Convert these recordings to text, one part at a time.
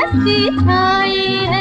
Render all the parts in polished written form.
मस्ती छाई है।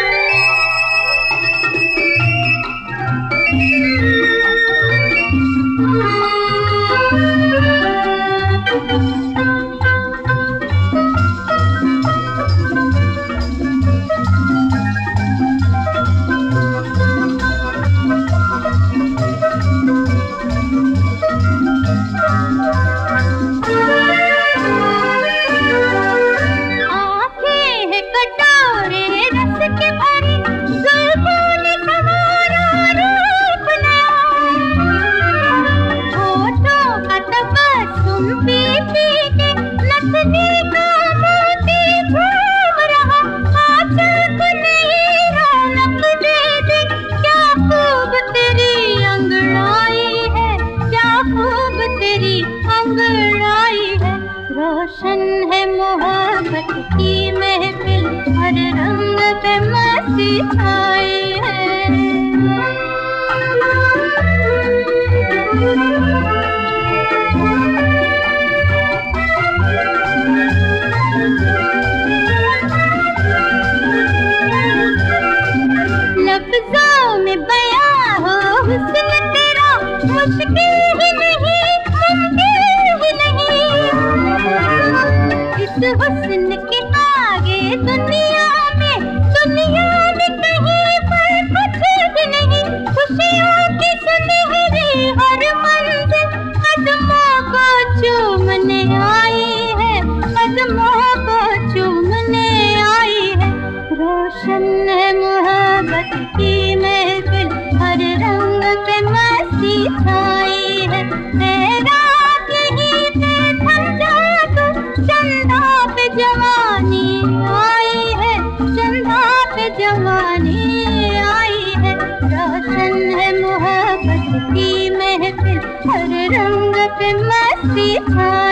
रोशन है मोहब्बत की महफिल, हर रंग पे मस्ती छाई है। लफ्ज़ों में बयां हो हुस्न तेरा, मुश्किल ही नहीं मुमकिन ही नहीं। इस हुस्न के आगे दुनिया में कहीं पर कुछ भी नहीं। खुशियों की सुनहरी हर मंजिल कदमों को चूमने आई है, कदमों को चूमने आई है। रोशन है मोहब्बत की महफिल, हर रंग पे मस्ती छाई है। तेरा यहीं पे थम जा तू, चंदा पे जवानी आई है, चंदा पे जवानी आई है। रोशन है मोहब्बत की महफिल, हर रंग पे मस्ती छाई